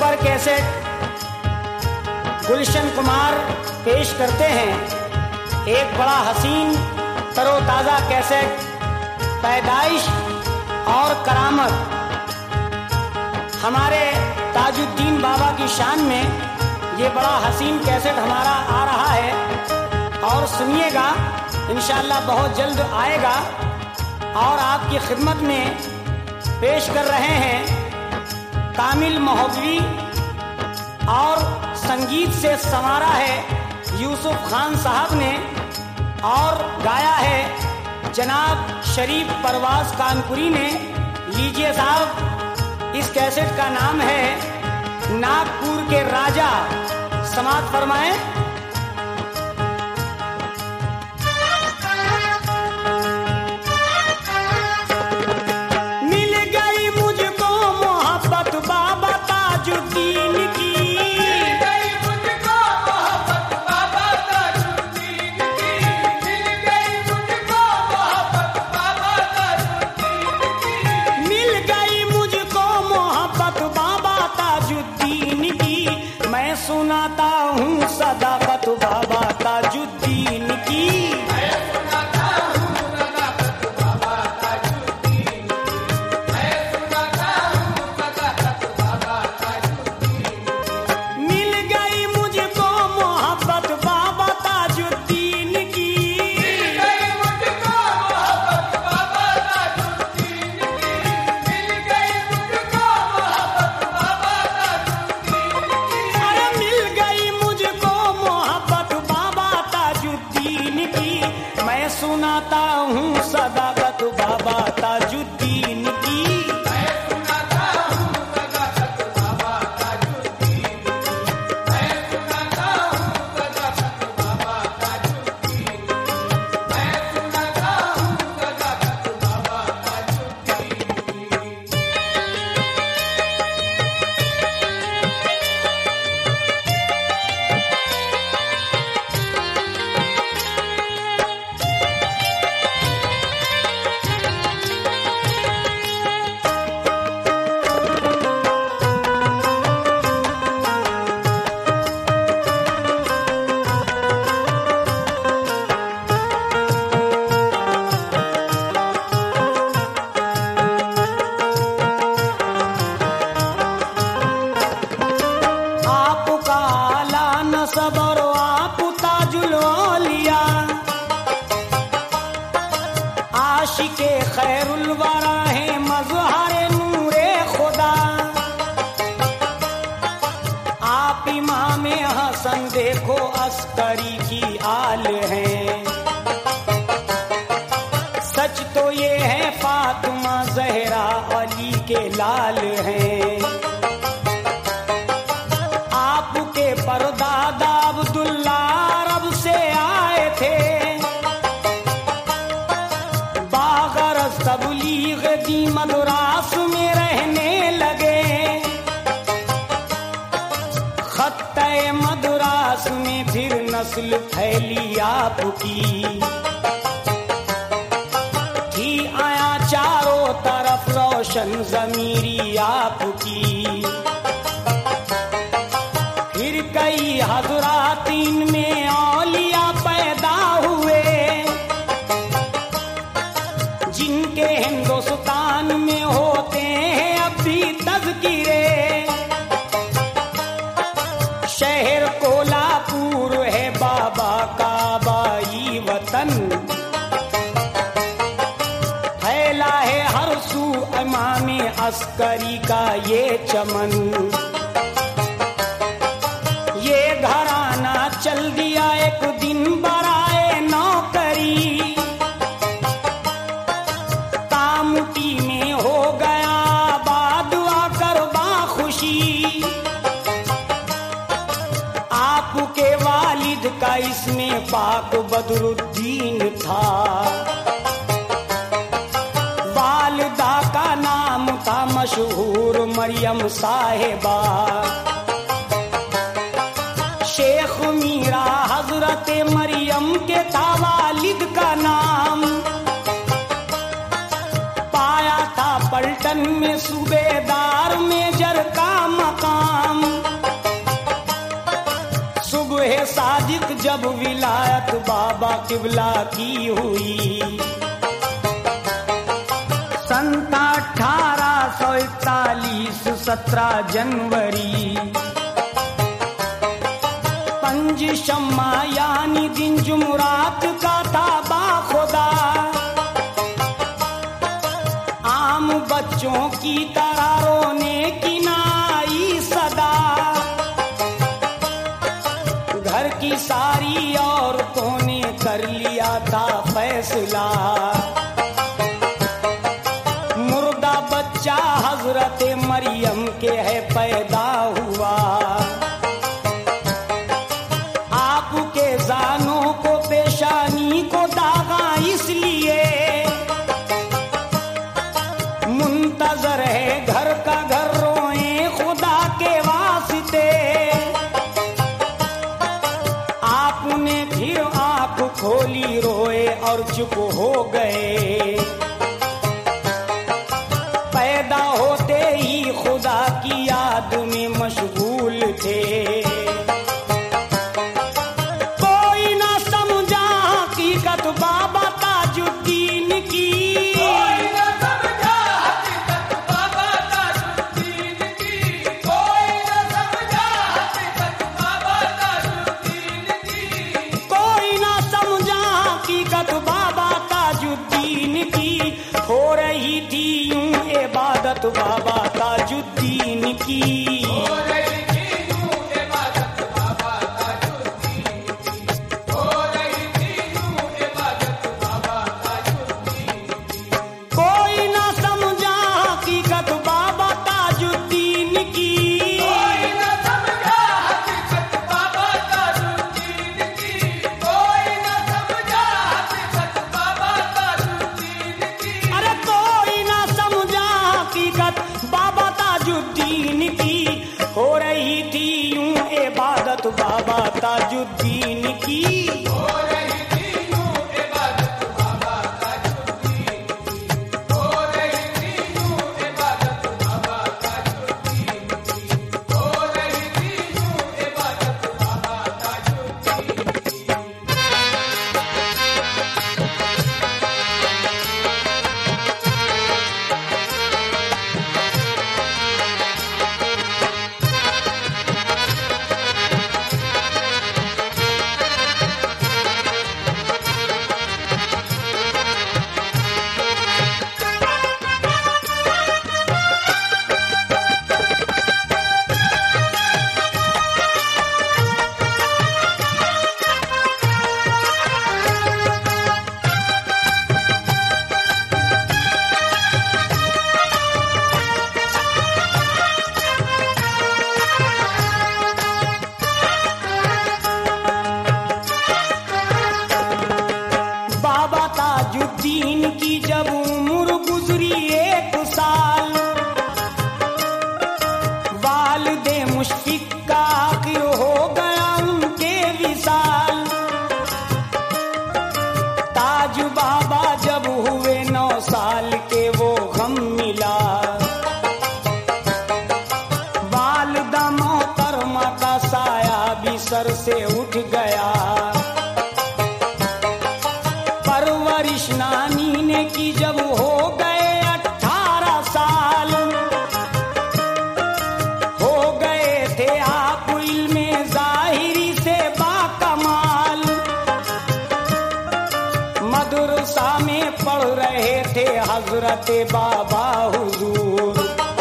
Super cassette Gulshan Kumar पेश करते हैं एक बड़ा हसीन तरोताज़ा कैसेट पैदाइश और करामत। हमारे ताजुद्दीन बाबा की शान में ये बड़ा हसीन कैसेट हमारा आ रहा है और सुनिएगा, इंशाअल्लाह बहुत जल्द आएगा। और आपकी खिदमत में पेश कर रहे हैं कामिल महोदवी और संगीत से संवारा है यूसुफ खान साहब ने और गाया है जनाब शरीफ परवाज कानपुरी ने। लीजिए साहब, इस कैसेट का नाम है नागपुर के राजा। समाअत फरमाएं। मिल गई मुझको मोहब्बत बाबा ताजुद्दीन की, मिल गई मुझको मोहब्बत बाबा ताजुद्दीन की, मिल गई मुझको मोहब्बत बाबा ताजुद्दीन की, मिल गई मुझको मोहब्बत बाबा ताजुद्दीन की। मैं सुनाता हूँ सदाकत बाबा ताजुद्दीन की। मैं सुनाता हूँ सदाकत बाबा ताजुद्दीन की, मैं सुनाता हूँ सदाकत बाबा ताजुद्दीन की। मिल गई मुझको मोहब्बत बाबा ताजुद्दीन की, मिल गई मुझको मोहब्बत बाबा ताजुद्दीन की, मिल गई मुझको मोहब्बत बाबा ताजुद्दीन की। अरे मिल गई मुझको मोहब्बत बाबा ताजुद्दीन की। मैं सुनाता हूँ सदाकत बाबा ताजुद्दीन की। मैं सुनाता हूँ सदाकत बाबा ताजुद्दीन की, मैं सुनाता हूँ सदाकत बाबा ताजुद्दीन की, मैं सुनाता हूँ सदाकत बाबा ताजुद्दीन की। आपका आला नसब और आप ताजुल औलिया, आशिके खैरुल वरा है मज़हरे नूरे खुदा। आप इमाम हसन देखो अस्करी की आल हैं। सच तो ये है फातिमा ज़हरा अली के लाल हैं। आपके परदादा अब्दुल्ला अरब से आए थे, बागरस तबलीग दी मदरास में रहने लगे। खत्ते मदरास में फिर नस्ल फैली आपकी, थी आया चारों तरफ रोशन ज़मीरी आपकी। फिर कई हज़रात इनमें औलिया पैदा हुए, जिनके हिंदुस्तान में होते हैं अब भी तज़किरे। शहर कोल्हापुर है बाबा का बाई वतन, फैला है हर सू इमाम अस्करी का ये चमन। ये घराना चल दिया एक दिन बराए नौकरी, कामुटी में हो गया आबाद आकर बाखुशी। आपके वालिद का इसमें पाक बदरुद्दीन था, वालिदा का नाम था मशहूर मरियम साहिबा। शेख मीरा हजरत मरियम के था वालिद का नाम, पाया था पलटन में सूबेदार मेजर का मकाम। बाबा किबला की हुई। सन 1841 17 जनवरी, पंज शम्मा यानी दिन जुमरात का था बाखुदा। आम बच्चों की तरह रोने की नाई सदा। घर की सारी औरतों ने कर लिया था फैसला। मुर्दा बच्चा हजरत मरियम के है पैदा हुआ। आपके जानों को पेशानी को दागा इसलिए मुंतजर है घर का घर रोए खुदा के वास्ते। आपने फिर आंख खोली रोए और चुप हो गए। पैदा होते ही खुदा की याद में मशगूल थे। कोई ना समझा हकीकत बाबा ताजुद्दीन की। कोई न समझा हकीकत बाबा ताजुद्दीन की। कोई न समझा हकीकत बाबा ताजुद्दीन की। कोई ना समझा हकीकत बाबा ताजुद्दीन की। हो रही थी यूं इबादत बाबा ताजुद्दीन की। हो रही थी यूं इबादत बाबा ताजुद्दीन की। हो रही थी यूं इबादत बाबा ताजुद्दीन की। कोई ना समझा हकीकत बाबा ताजुद्दीन की। कोई न समझा हकीकत बाबा ताजुद्दीन की। कोई न समझा हकीकत बाबा ताजुद्दीन की। अरे कोई ना समझा हकीकत बाबा ताजुद्दीन की। हो रही थी यूं इबादत बाबा ताजुद्दीन की। हो रही थी यूं इबादत बाबा ताजुद्दीन की। हो रही थी यूं इबादत बाबा ताजुद्दीन की। हो रही थी यूं इबादत बाबा ताजुद्दीन की। बाबा ताजुद्दीन की जब उम्र गुजरी 1 साल, वालिदे मुश्फिक का आखिर हो गया उनके विसाल। ताज बाबा जब हुए 9 साल के वो गम मिला। वालिदा मोहतरमा का साया भी सर से उठ गया। परवरिश नानी ने की जब हो गए 18 साल। हो गए थे आप इल्मे जाहिरी से बाकमाल। मदरसा में पढ़ रहे थे हजरत बाबा हुजूर।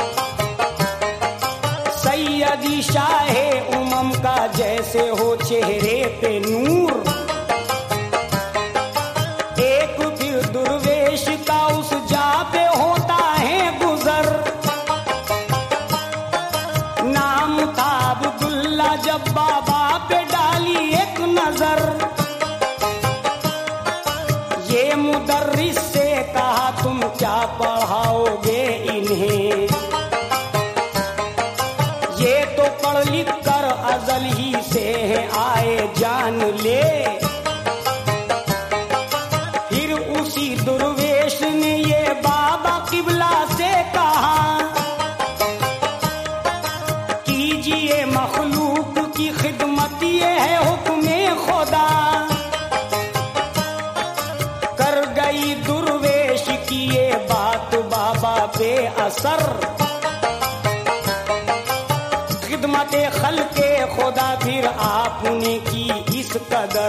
सैयदी शाहे उमम का जैसे हो चेहरे पे नूर। एक फिर दुर्वेश का उस जा पे होता है गुजर। नाम था अब्दुल्ला जब बाबा पे डाली एक नजर। ये मुदर्रिस से कहा तुम क्या पढ़ाओगे इन्हें। ये तो पढ़ लिख कर अजल ही से है आए जान ले। फिर उसी दुर्वेश ने ये बाबा किबला से कहा, कीजिए मखलूक की खिदमत ये है हुक्मे खुदा। असर, खिदमते खल्के खुदा फिर आपने की इस कदर,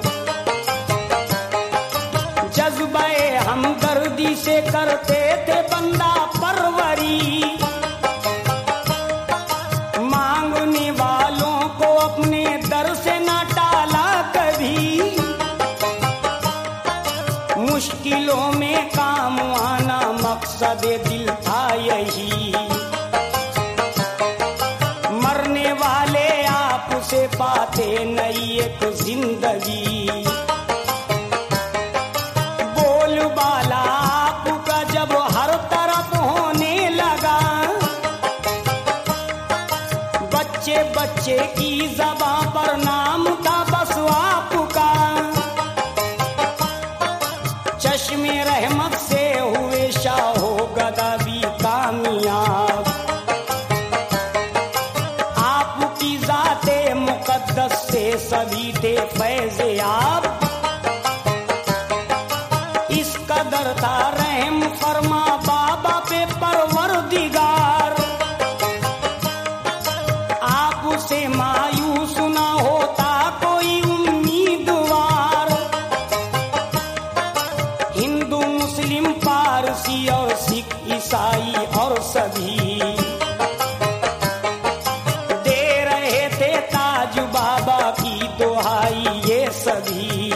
जज्बे हमदर्दी से करते थे बंदा परवरी, मांगने वालों को अपने दर से ना टाला कभी, मुश्किलों में काम आना मकसद दिल था यही, मरने वाले आपसे पाते नई एक जिंदगी, बोलबाला आपका जब हर तरफ होने लगा, बच्चे बच्चे की ज़बां पर नाम था बस आपका, चश्मे रहमत से हुए शाहो गदा भी कामयाब, आपकी ज़ाते मुक़द्दस से सभी थे फैज़-ए-आब, इस कदर था रहम फरमा बाबा पे परवरदिगार, आपसे मायूस ना होता कोई उम्मीदवार, हिंदू मुस्लिम पारसी और सिख ईसाई और सभी दे रहे थे ताज बाबा की दुहाई, ये सभी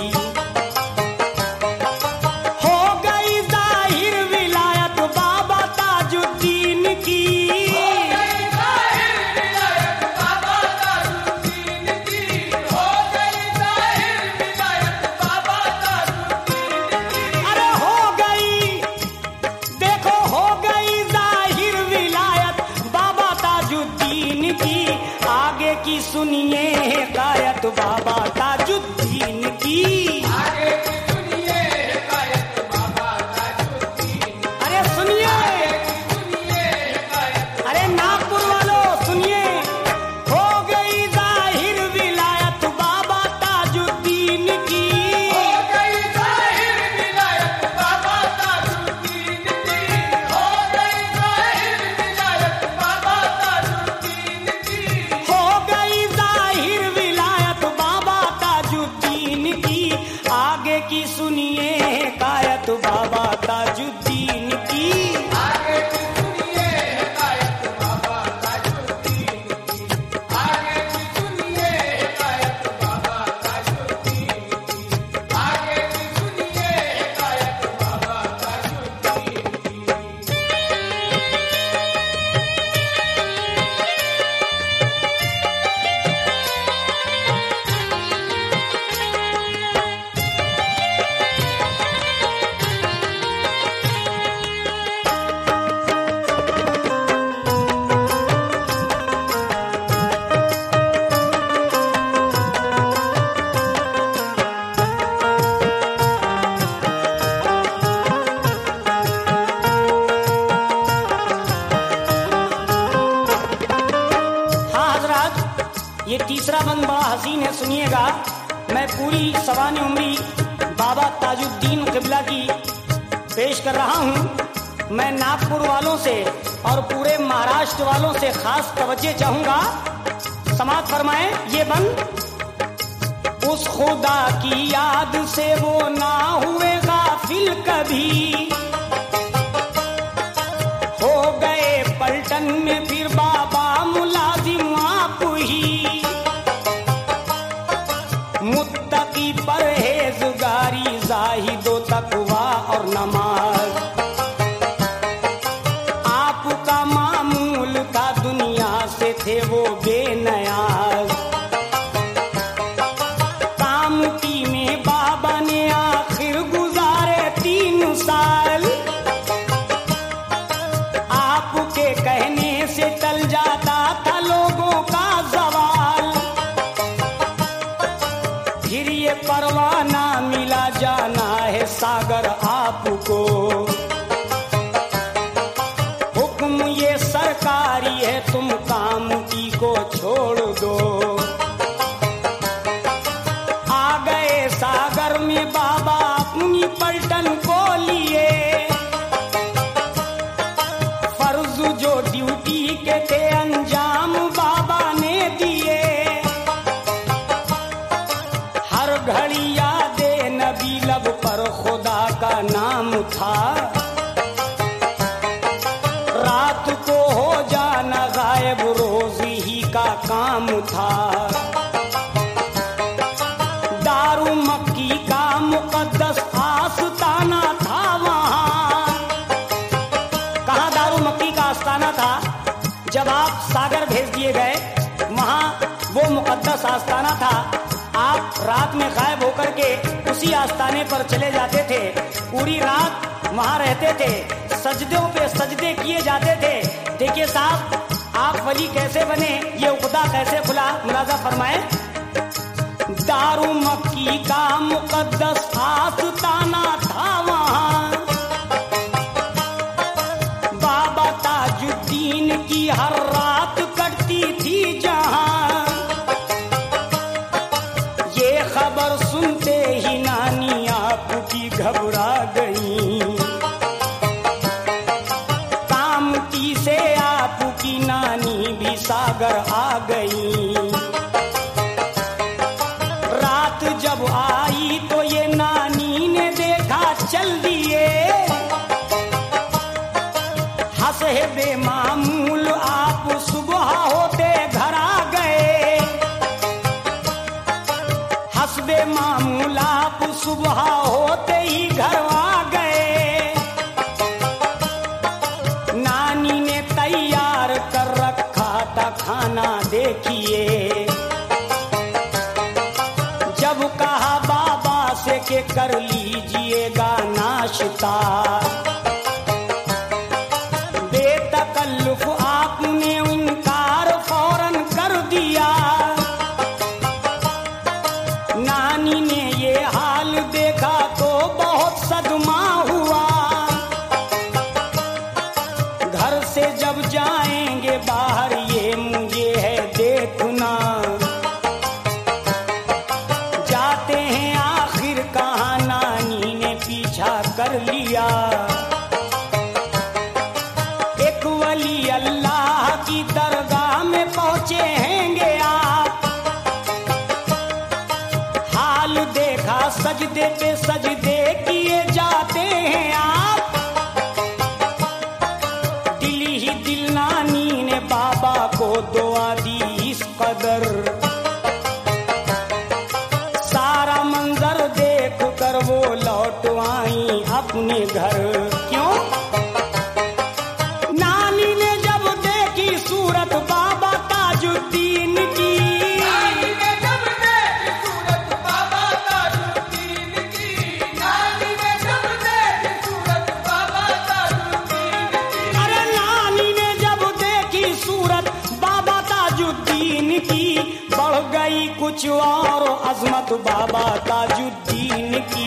हो गई जाहिर विलायत बाबा ताजुद्दीन की, हो गई जाहिर विलायत बाबा ताजुद्दीन की, हो गई जाहिर विलायत बाबा ताजुद्दीन की, अरे हो गई, देखो हो गई जाहिर विलायत बाबा ताजुद्दीन की, आगे की सुनिए हिकायत बाबा ताजुद्दीन की, आगे की सुनिए हिकायत बाबा ताजुद्दीन, अरे सुनिए, आगे की सुनिए हिकायत, अरे नागपुर वालों सुनिए, हो गई जाहिर विलायत बाबा ताजुद्दीन की, हो गई जाहिर विलायत बाबा ताजुद्दीन की, हो गई जाहिर विलायत बाबा ताजुद्दीन की, हो गई जाहिर विलायत बाबा ताजुद्दीन की, आगे की सुनिए हिकायत बाबा ताजुद्दीन की, आगे की सुनिए हिकायत बाबा ताजुद्दीन की, आगे की सुनिए हिकायत बाबा ताजुद्दीन की, आगे की सुनिए हिकायत बाबा ताजुद्दीन की। हाँ हजरात, ये तीसरा बंद बड़ा हसीन है, सुनिएगा। मैं पूरी सवाने उम्री बाबा ताजुद्दीन क़िबला की पेश कर रहा हूँ। मैं नागपुर वालों से और पूरे महाराष्ट्र वालों से खास तवज्जो चाहूंगा, समात फरमाएं ये बंद। उस खुदा की याद से वो ना हुए गाफिल कभी, हो गए पलटन में फिर बाबा मुलाजिम आप ही, मुत्तकी परहेजगारी जाहिदो तकवा और नमाज आपका मामूल था, दुनिया से थे वो बेनयाज। कामती में बाबा ने आखिर गुजारे 3 साल, आपके कहने से टल जाता था लोगों का सवाल, फिर ये परवाना मिला जाना है सागर आपको, हुक्म ये सरकारी है तुम काम की को छोड़ दो। आ गए सागर में बाबा अपनी पलटन को लिए, नाम था। रात को हो जाना गायब रोज ही का काम था। दारू मक्की का मुकद्दस आस्ताना था वहाँ। कहाँ दारू मक्की का आस्ताना था? जब आप सागर भेज दिए गए वहाँ वो मुकद्दस आस्ताना था। आप रात में गायब होकर के उसी आस्ताने पर चले जाते थे, पूरी रात वहाँ रहते थे, सजदों पे सजदे किए जाते थे। देखिए साहब, आप वली कैसे बने, ये उकदा कैसे खुला, मुलाजा फरमाए। दारू मक्की का मुकद्दस आस्ताना था वहाँ। बाबा ताजुद्दीन की हर रात कटती थी जहाँ। ये खबर सुनते ही नानी आपकी घबरा गई। कामती से आपकी नानी भी सागर आ गई। रात जब आई तो ये नानी ने देखा चल दिए। हंसे बेमामूल आप सुबह होते घर आ गए। हंसबे मामूल आप सुबह होते ही घर आ गए। नानी ने तैयार कर रखा था खाना देखिए। जब कहा बाबा से के कर लीजिएगा नाश्ता, बेतकल्लुफ आपने इनकार फौरन कर दिया। नानी ने ये हाल देखा तो बहुत सदमा हुआ। घर से जब जाएंगे बाहर ये मुझे है देखना। जाते हैं आखिर कहाँ नानी ने पीछा कर लिया। एक वली अल्लाह की दरगाह में पहुंचे हैंगे आप। हाल देखा सजदे पे सजदे किए जाते हैं आप। दिल ही दिल नानी ने बाबा को दुआ दी इस कदर। सारा मंजर देख कर वो लौट आई अपने घर। क्यों? नानी ने जब देखी सूरत बाबा ताजुद्दीन की। नानी ने जब देखी सूरत बाबा ताजुद्दीन की। नानी ने जब देखी सूरत बाबा ताजुद्दीन की। अरे नानी ने जब देखी सूरत बाबा ताजुद्दीन की, बढ़ गई कुछ और अजमत बाबा ताजुद्दीन की।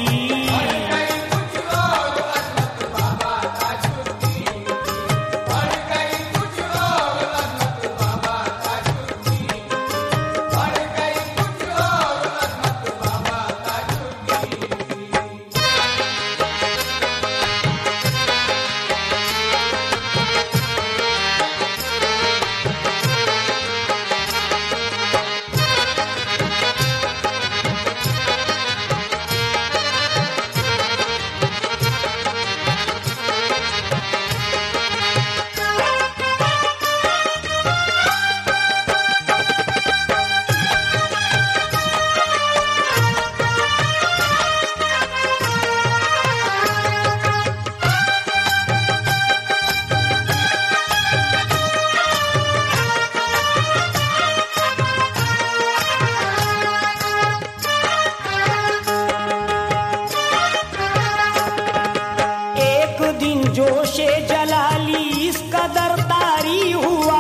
जोशे जलाली इस कदर तारी हुआ।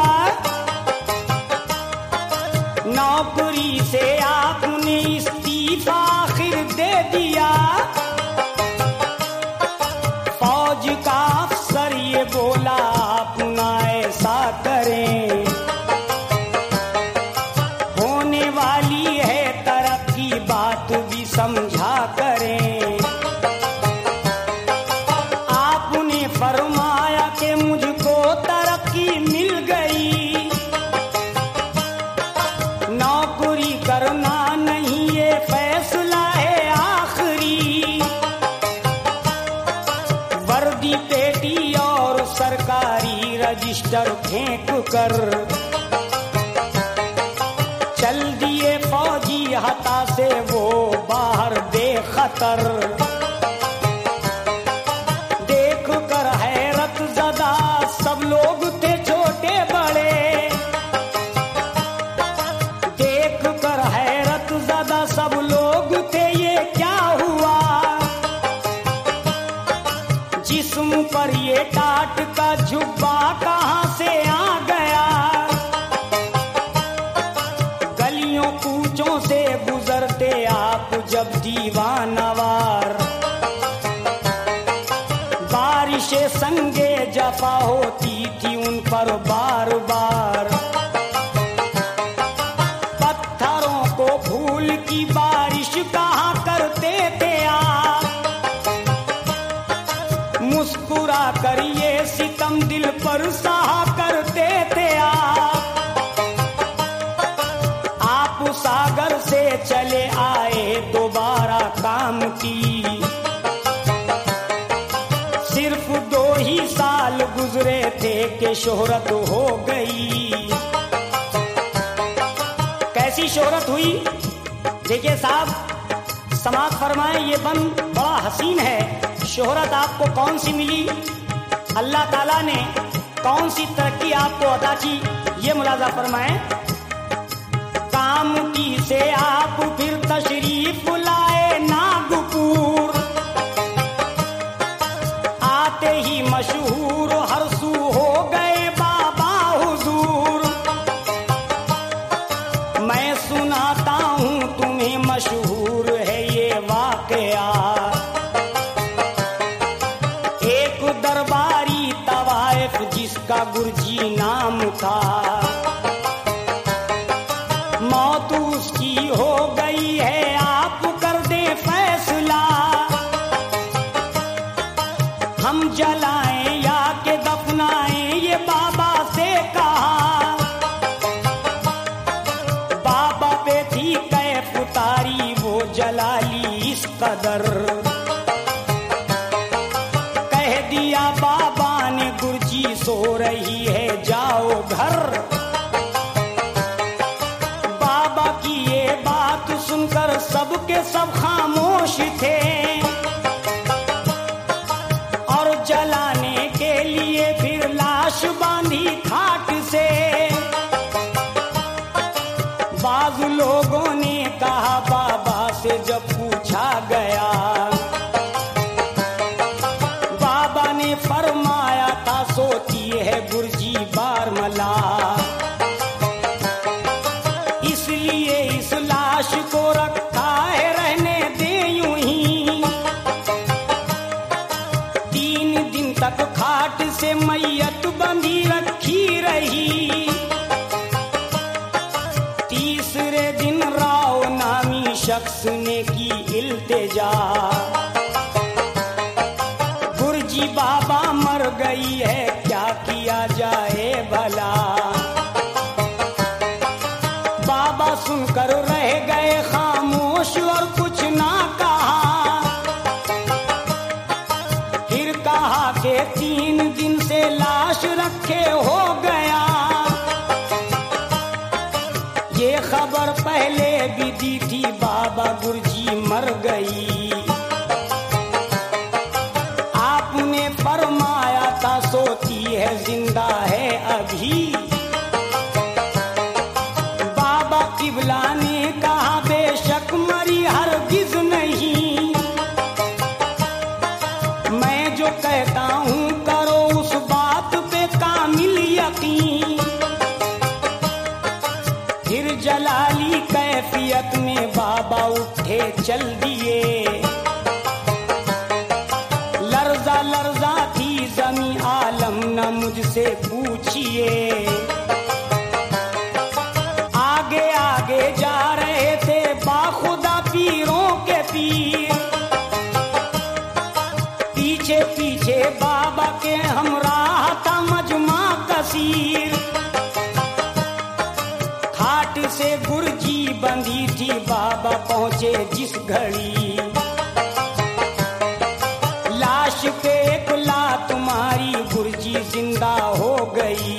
नौकरी से आपने इस्तीफा आखिर दे दिया। फौज का अफसर ये बोला आप ना ऐसा करें। होने वाली है तरक्की बात भी समझा करें। फरमाया कि मुझको तरक्की मिल गई। नौकरी करना नहीं ये फैसला है आखिरी। रजिस्टर फेंक कर चल दिए फौजी हता से वो बाहर बेखतर। देख कर हैरत ज़दा सब लोग थे छोटे बड़े, देख कर हैरत ज़दा सब लोग थे ये क्या हुआ। जिस्म पर ये टाट का जुब्बा कहाँ से आ गया। गलियों कूचों से गुजरते आप जब दीवानवार, बारिशें संगे जफा होती थी उन पर बार बार। पत्थरों को फूल की बारिश कहाँ करते थे आप। मुस्कुरा कर ये सितम दिल पर सहा करते थे आप सागर से चले आए दोबारा काम की। सिर्फ 2 ही साल गुजरे थे कि शोहरत हो गई। कैसी शोहरत हुई देखिए साहब, समाप्त फरमाए ये बंद बड़ा हसीन है। शोहरत आपको कौन सी मिली, अल्लाह ताला ने कौन सी तरक्की आपको अता की, ये मुलाजा फरमाए। काम की से आप फिर तशरीफ लाए नागपुर, आते ही मशहूर हर सू हो गए बाबा हुजूर। मैं सुनाता हूँ तुम्हें मशहूर है ये वाकया। एक दरबारी तवाइफ जिसका गुरजी नाम था, मौत उसकी हो गई है आप कर दे फैसला। हम जलाएं या के दफनाएं ये बाबा से कहा। बाबा पे थी कैफ उतारी वो जलाली इस कदर। कह दिया बाबा ने गुरजी सो रही है जाओ घर। सुनकर सबके सब खामोश थे और जलाने के लिए फिर लाश बांधी खाट से। बाज लोगों ने कहा बाबा से जब पूछा गया, बाबा ने फरमाया था सोती है गुरजी बारमला। इसलिए इस लाश को रखा है रहने दे यूं ही। 3 दिन तक खाट से मैयत बंधी रखी रही। तीसरे दिन राव नामी शख्स ने की इल्तिजा, गुरजी बाबा मर गई है क्या किया जाए भला। बाबा सुनकर रह गए खामोश और कुछ ना कहा। फिर कहा कि 3 दिन से लाश रखे हो गया। ये खबर पहले भी दी थी बाबा गुरजी मर गई। आपने फरमाया था सोती है जिंदा है अभी। किबला ने कहा बेशक मरी हरगिज नहीं। मैं जो कहता हूँ करो उस बात पे कामिल यकीन। फिर जलाली कैफियत में बाबा उठे चल दिए। लर्जा लर्जा थी जमी आलम न मुझसे पूछिए। आगे जा रहे थे बाखुदा पीरों के पीर। पीछे पीछे बाबा के हमराह था मजमा कसीर। खाट से गुरजी बंधी थी बाबा पहुंचे जिस घड़ी। लाश पे एक लात मारी गुरजी जिंदा हो गई।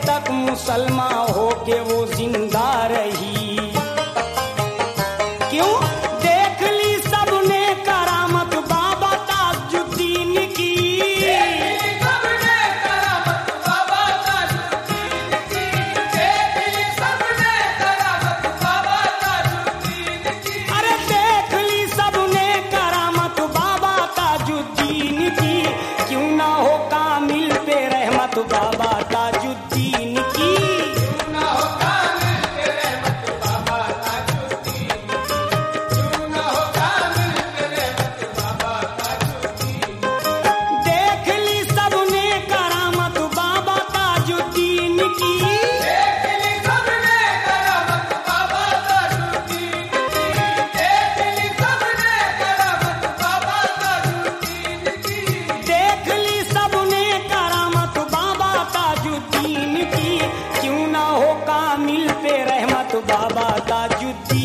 तक मुसलमान होके वो जिंदा रही। क्यों? देख ली सबने करामत बाबा ताजुद्दीन की। सबने करामत बाबा ताजुद्दीन की, देख ली सबने करामत बाबा ताजुद्दीन की। अरे देख ली सबने करामत बाबा ताजुद्दीन की। क्यों ना हो कामिल पे रहमत बाबा ताजुद्दीन की। क्यों ना हो कामिल पे रहमत बाबा ताजुद्दीन की, क्यों ना हो कामिल पे रहमत बाबा ताजुद्दीन की। देख ली सबने करामत बाबा ताजुद्दीन की। देख ली सबने करामत बाबा ताजुद्दीन की, देख ली सबने करामत बाबा ताजुद्दीन की। देख ली सबने करामत बाबा ताजुद्दीन की। क्यों ना हो कामिल पे रहमत बाबा ताजुद्दीन